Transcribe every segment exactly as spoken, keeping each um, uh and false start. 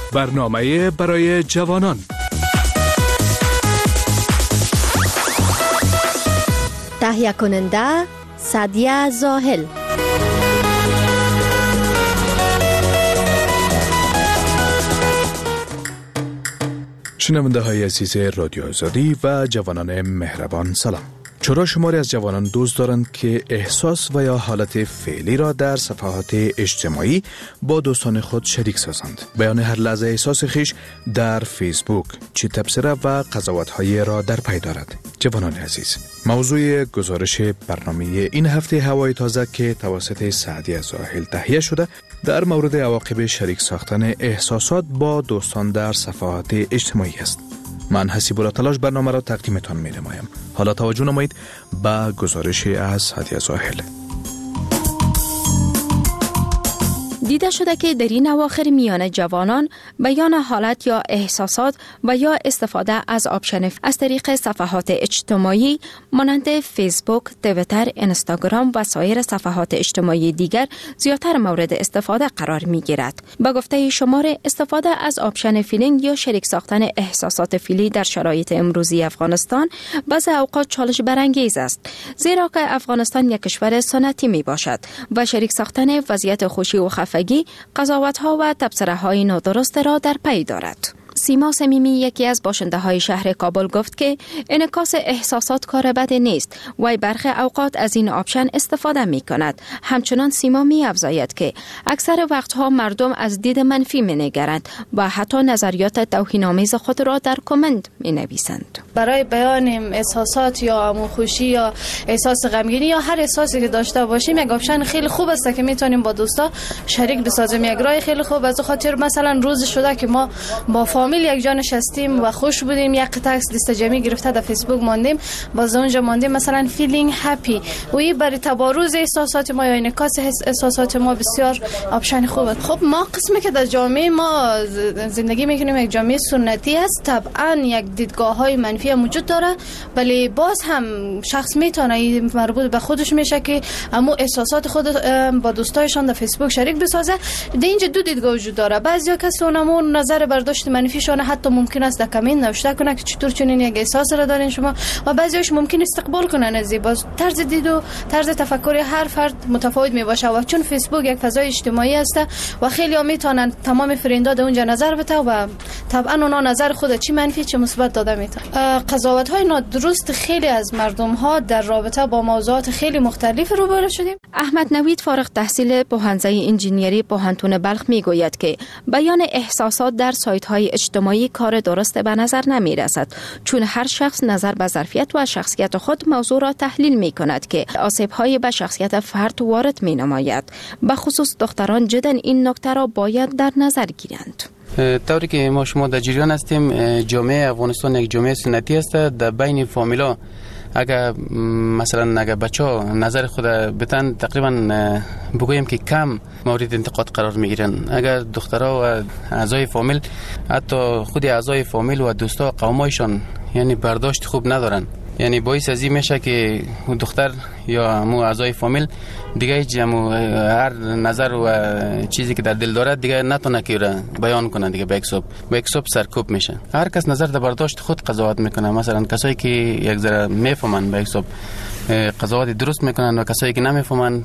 برنامه برای جوانان. تهیه کننده سعدیه زاهل. شنونده های عزیز رادیو آزادی و جوانان مهربان، سلام. چرا شماری از جوانان دوست دارند که احساس و یا حالت فعلی را در صفحات اجتماعی با دوستان خود شریک سازند؟ بیان هر لحظه احساس خیش در فیسبوک، چی تبصره و قضاوت‌های را در پی دارد. جوانان عزیز، موضوع گزارش برنامه این هفته هوای تازه که توسط سعدیه زاهل تهیه شده در مورد عواقب شریک ساختن احساسات با دوستان در صفحات اجتماعی است. من حسیب الله تلاش برنامه را تقدیمتان می نمایم. حالا توجه نمایید به گزارش از سعدیه زاهل. دیده شده که در این اواخر میان جوانان بیان حالت یا احساسات و یا استفاده از آپشن از طریق صفحات اجتماعی مانند فیسبوک، توییتر، اینستاگرام و سایر صفحات اجتماعی دیگر زیادتر مورد استفاده قرار می گیرد. با گفته شمار، استفاده از آپشن فیلینگ یا شریک ساختن احساسات فعلی در شرایط امروزی افغانستان بعضی اوقات چالش برانگیز است، زیرا که افغانستان یک کشور سنتی می باشد و شریک ساختن وضعیت خوشی و خفگی قضاوت‌ها و تبصره‌های نادرست را در پی دارد. سیما صمیمی، یکی از باشنده های شهر کابل، گفت که انعکاس احساسات کار بد نیست و برخی اوقات از این آپشن استفاده می کند. همچنان سیما می افزاید که اکثر وقتها مردم از دید منفی می نگرند و حتی نظریات توهین‌آمیز خود را در کامنت می نویسند. برای بیان احساسات یا خوشی یا احساس غمگینی یا هر احساسی که داشته باشیم یک آپشن خیلی خوب است که میتونیم با دوستا شریک بسازیم. یک راه خیلی خوب از خاطر مثلا روز شده که ما با فامیل یک جا نشستیم و خوش بودیم، یک قطعه لیست جمعی گرفته در فیسبوک ماندیم، باز اونجا ماندیم مثلا فیلینگ هپی و این برای تبارز احساسات ما یا انعکاس احساسات ما بسیار آپشن خوبه. خب ما قسمی که در جامعه ما زندگی میکنیم یک جامعه سنتی است، طبعا یک دیدگاه‌های منفی موجود داره، ولی باز هم شخص میتونه مربوط به خودش میشه که اما احساسات خود با دوستایشان در فیسبوک شریک بسازه. در اینجا دو دیدگاه وجود داره. بعضیا کسا اونمون نظر برداشت منفیشون حتی ممکن است در کامنت نوشته کنه که چطور چنین یک احساس را دارین شما، و بعضیش ممکن استقبال کنن از این. باز طرز دید و طرز تفکر هر فرد متفاوت می باشه و چون فیسبوک یک فضای اجتماعی است و خیلی ها میتونن تمام فرنداد اونجا نظر بده و طبعا اونا نظر خود چی منفی چه مثبت داده میتونن. قضاوت های نادرست خیلی از مردم ها در رابطه با موضوعات خیلی مختلف روبرو شدیم. احمد نوید، فارغ التحصیل پوهنځی انجینری پوهنتون بلخ، میگوید که بیان احساسات در سایت های اجتماعی کار درست به نظر نمی رسد، چون هر شخص نظر به ظرفیت و شخصیت خود موضوع را تحلیل می کند که آسیب های به شخصیت فرد وارد می نماید. به خصوص دختران جدا این نکته را باید در نظر گیرند. طوری که ما شما در جریان هستیم، جامعه افغانستان یک جامعه سنتی است. در بین فامیلا اگر مثلا اگر بچه‌ها نظر خود بتن تقریبا بگویم که کم مورد انتقاد قرار میگیرن. اگر دخترها و اعضای فامیل، حتی خود اعضای فامیل و دوستا قومایشان یعنی برداشت خوب ندارن، یعنی باعث از این میشه که دختر یا مو اعضای فامیل دیگه جمع هر نظر و چیزی که در دل داره دیگه نتونه که بیان کنه، دیگه به حساب به حساب سرکوب میشه. هر کس نظر در برداشت خود قضاوت میکنه. مثلا کسایی که یک ذره میفهمن به حساب قضاوت درست میکنن و کسایی که نمیفهمن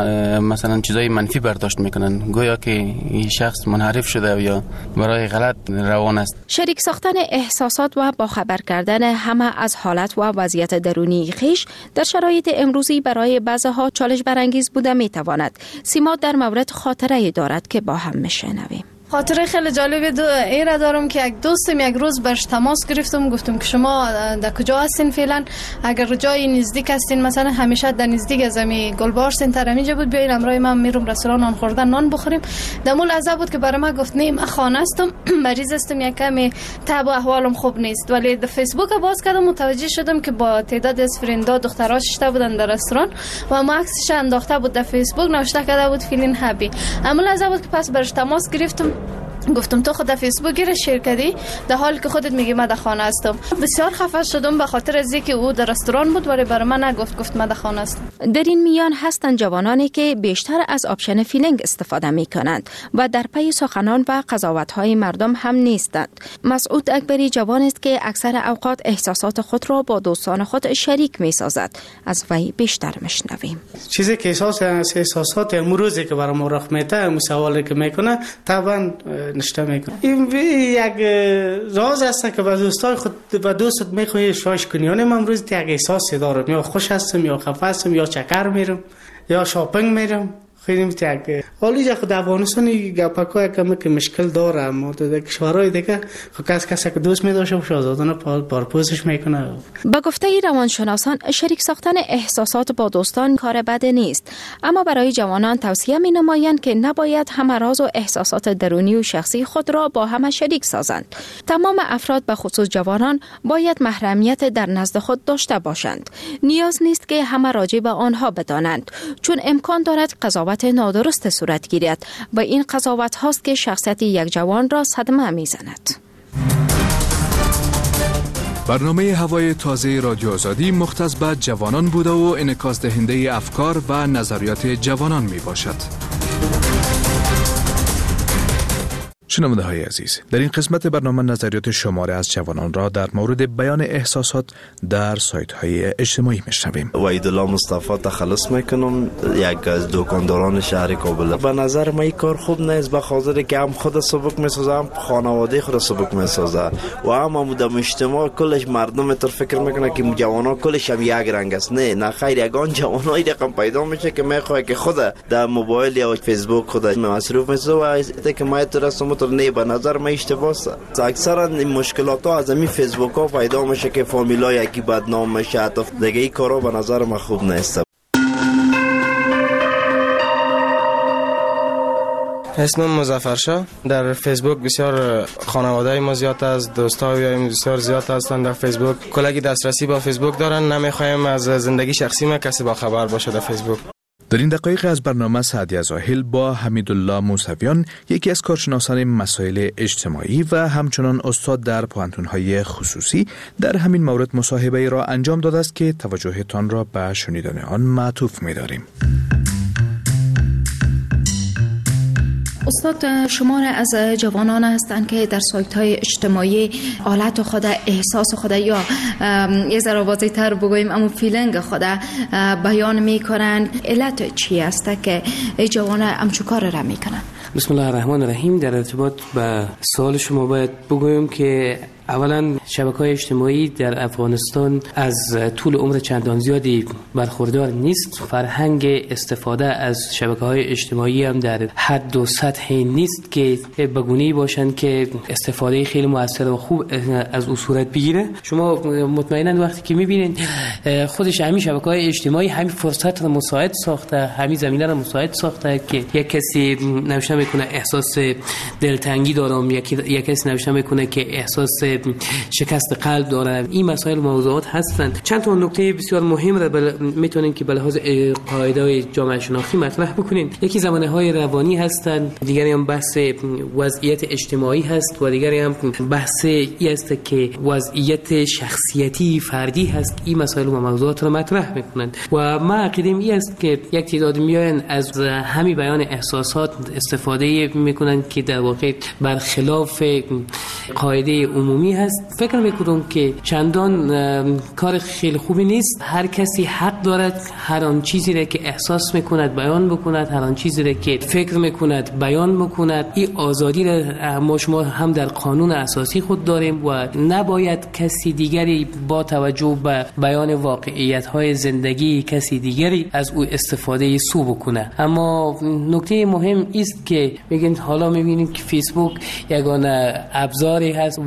مثلا چیزای منفی برداشت میکنن، گویا که این شخص منحرف شده یا برای غلط روان است. شریک ساختن احساسات و باخبر کردن همه از حالت و وضعیت درونی خویش در شرایط امروزی برای بعضی‌ها چالش برانگیز بوده میتواند. سیما در مورد خاطره دارد که با هم میشنویم. خاطره خیلی جالبی دو ایره دارم که یک دوستم یک روز برش تماس گرفتم، گفتم که شما در کجا هستین فعلا؟ اگر جای نزدیک هستین، مثلا همیشه در نزدیک از امی گلبار سنتر همینجا بود، بیاین امروز من میرم رستوران نان خوردن نان بخوریم. دمول لحظه بود که برای من گفت نه من خانه هستم، مریض هستم، یک کمی تب و احوالم خوب نیست. ولی در فیسبوک باز کردم متوجه شدم که با تعداد از فرندا دخترها شته بودن در رستوران و ما عکسش انداخته بود در فیسبوک، نوشته کرده بود فیلین هپی. اما لحظه بود که پس برش تماس گرفتم گفتم تو خود فیسبوک را شیر کردی در حالی که خودت میگی من در خانه هستم. بسیار خفه شدم به خاطر از اینکه او در رستوران بود ولی برای من نگفت، گفت من در خانه هستم. در این میان هستند جوانانی که بیشتر از آپشن فیلینگ استفاده می کنند و در پی سخنان و قضاوت‌های مردم هم نیستند. مسعود اکبری جوان است که اکثر اوقات احساسات خود را با دوستان خود شریک می سازد. از وی بیشتر میشنویم. چیزی که احساس است احساسات امروزی که برام رخ میده، اون سوالی که میکنه طبعا نشته میکنه. این یک راز است که با دوستای خود با دوستت میخوای شاش کنی. من امروز یک احساسی دارم، یا خوش هستم یا خفه هستم یا چکر میرم یا شاپینگ میرم. خیلی میتیک حالی جا خود افغانستانی گپاکای کمی که مشکل داره، اما در کشورهای دیگه خود کس کسی که دوست میداشه باشه آزادانه پارپوزش میکنه. با گفته روانشناسان شریک ساختن احساسات با دوستان کار بد نیست، اما برای جوانان توصیه می نمایند که نباید همه راز و احساسات درونی و شخصی خود را با همه شریک سازند. تمام افراد به خصوص جوانان باید محرمیت در نزد خود داشته باشند. نیاز نیست که همه راجع به آنها بدانند، چون امکان دارد قضاوت نادرست صورت گیرد و این قضاوت هاست که شخصیت یک جوان را صدمه میزند. برنامه هوای تازه رادیو آزادی مختص به جوانان بوده و انعکاس دهنده افکار و نظریات جوانان می باشد. شنونده های عزیز، در این قسمت برنامه نظریات شماره از جوانان را در مورد بیان احساسات در سایت های اجتماعی میشنویم. وحیدالله مصطفی تخلص میکنم، یک از دکانداران شهر کابل. به نظر من این کار خوب نیست، به خاطر که هم خود سبک میسازه، هم خانواده خود سبک میسازه و هم هم در اجتماع کلش مردم تر فکر میکنه که جوانا کلش هم یک رنگ است. نه نه خیر، یگان جوانای رقم پیدا میشه که میخواد که خود در موبایل یا فیسبوک خود مصروف میشه و اینکه که ما ترسم نه. به نظر من اشتباه است. اکثرا این مشکلات ها از همین فیسبوک ها پیدا میشه که فامیلا یکی بدنام میشه، حتی دیگه این کارا به نظر من خوب نیست. اسمم مظفر شاه. در فیسبوک بسیار خانواده ما زیاد است، دوستای بسیار زیاد هستند در فیسبوک. کلگی دسترسی با فیسبوک دارن، نمیخوایم از زندگی شخصی ما کسی با خبر باشه در فیسبوک. در این دقایق از برنامه سعدیه زاهل با حمیدالله موسویان، یکی از کارشناسان مسائل اجتماعی و همچنان استاد در پوهنتون‌های خصوصی، در همین مورد مصاحبه را انجام داده است که توجهتان را به شنیدن آن معطوف می‌داریم. استاد، شما را از جوانان هستند که در سایت‌های اجتماعی حالت خود، احساس خود یا یه ذره واضح‌تر بگوییم اما فیلینگ خود بیان می‌کنند. علت چی است که جوانان همچون کار را می‌کنند؟ بسم الله الرحمن الرحیم. در ارتباط به سوال شما باید بگویم که اولا شبکه‌های اجتماعی در افغانستان از طول عمر چندان زیادی برخوردار نیست. فرهنگ استفاده از شبکه‌های اجتماعی هم در حد و سطحی نیست که بگونه‌ای باشند که استفاده خیلی موثر و خوب از او صورت بگیره. شما مطمئنا وقتی که می‌بینید خودش همین شبکه‌های اجتماعی همین فرصت رو مساعد ساخته، همین زمینه رو مساعد ساخته که یک کسی نوشته میکنه احساس دلتنگی دارم، یکی یک کسی نوشته میکنه که احساس شکست قلب داره. این مسائل موضوعات هستند. چند تا نکته بسیار مهم را بل... میتونین که به لحاظ قاعده جامعه شناختی مطرح بکنین. یکی زمانه های روانی هستند، دیگری هم بحث وضعیت اجتماعی هست و دیگری هم بحث ای است که وضعیت شخصیتی فردی هست. این مسائل و موضوعات را مطرح میکنند و ما عقیده‌ام این است که یک تعداد میاین از همین بیان احساسات استفاده میکنن که در واقع برخلاف قاعده عمومی هست. فکر میکنم که چندان کار خیلی خوبی نیست. هر کسی حق دارد هر آن چیزی را که احساس میکند بیان بکند، هر آن چیزی را که فکر میکند بیان بکند. این آزادی را ما شما هم در قانون اساسی خود داریم و نباید کسی دیگری با توجه به بیان واقعیت های زندگی کسی دیگری از او استفاده سو بکنه. اما نکته مهم است که میگن حالا میبینیم که فیسبوک یگانه ابزاری هست، وسیله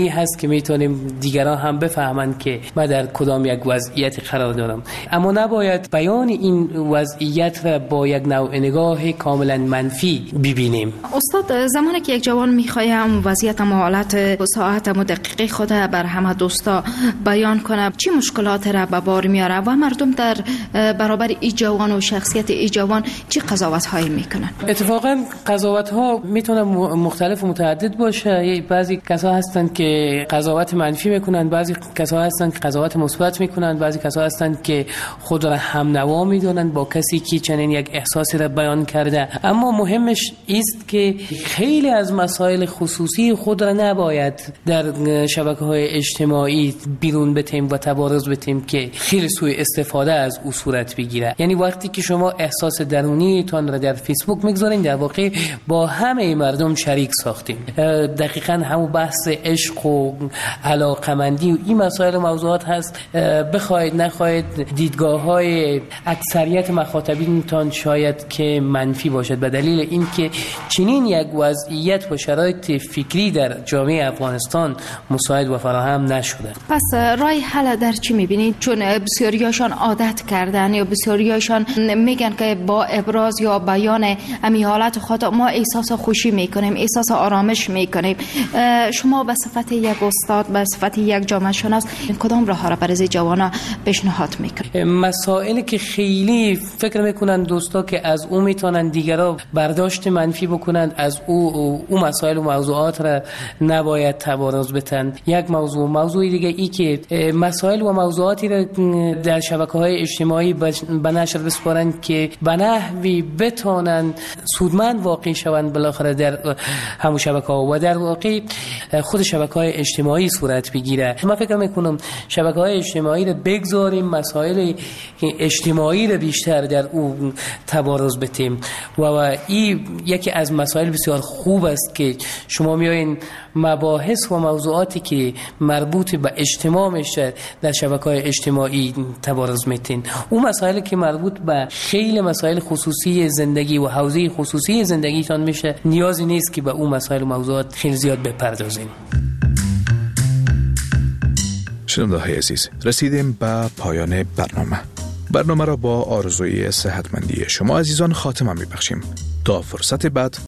طبیعی هست که میتونیم دیگران هم بفهمند که من در کدام یک وضعیت قرار دارم، اما نباید بیان این وضعیت را با یک نوع نگاه کاملا منفی ببینیم. استاد، زمانی که یک جوان میخوایم وضعیت و حالت ساعت و دقیقه خود بر همه دوستا بیان کنه، چی مشکلات را به بار میاره و مردم در برابر این جوان و شخصیت این جوان چی قضاوت هایی میکنن؟ اتفاقا قضاوت ها میتونه مختلف و متعدد باشه. بعضی کسا هستن که قضاوت منفی میکنن، بعضی کسا هستن که قضاوت مثبت میکنن، بعضی کسا هستن که خود را هم نوا میدونن با کسی که چنین یک احساسی را بیان کرده. اما مهمش است که خیلی از مسائل خصوصی خود را نباید در شبکه‌های اجتماعی بیرون بتیم و تبارز بتیم که خیلی سوء استفاده از او صورت بگیره. یعنی وقتی که شما احساس درونی تان را در فیسبوک میگذارین، در واقع با همه مردم شریک ساختیم. دقیقاً همون بحث عشق و علاقمندی و این مسائل و موضوعات هست. بخواید نخواید دیدگاه‌های اکثریت مخاطبین تان شاید که منفی باشد به دلیل اینکه چنین یک وضعیت و شرایط فکری در جامعه افغانستان مساعد و فراهم نشده. پس راه حل در چی میبینید؟ چون بسیاریاشان عادت کردن یا بسیاریاشان میگن که با ابراز یا بیان امی حالت خود ما احساس خوشی میکنیم، احساس آرامش میکنیم. شما به صفت یک استاد، به صفت یک جامعه شناس، کدام راه ها را برای جوانا پیشنهاد میکنید؟ مسائلی که خیلی فکر میکنن دوستا که از او میتونن دیگران برداشت منفی بکنند، از او او مسائل و موضوعات را نباید تبارز بتن. یک موضوع موضوعی دیگه ای که مسائل و موضوعاتی را در شبکه‌های اجتماعی به نشر بسپارند که به نحوی بتونن سودمند واقع شوند بالاخره در همون شبکه‌ها و در واقع خود شبکه‌های اجتماعی صورت بگیره. من فکر میکنم شبکه‌های اجتماعی را بگذاریم، مسائل اجتماعی را بیشتر در او تبارز بتیم و این یکی از مسائل بسیار خوب است که شما میایین مباحث و موضوعاتی که مربوط به اجتماع میشه در شبکه‌های اجتماعی تبارز میتین. اون مسائلی که مربوط به خیلی مسائل خصوصی زندگی و حوزه خصوصی زندگیتان میشه، نیازی نیست که به اون مسائل و موضوعات خیلی زیاد بپردازیم. شنونده‌های عزیز، رسیدیم به پایان برنامه. برنامه را با آرزوی صحتمندی شما عزیزان خاتمه میبخشیم. تا فرصت بعد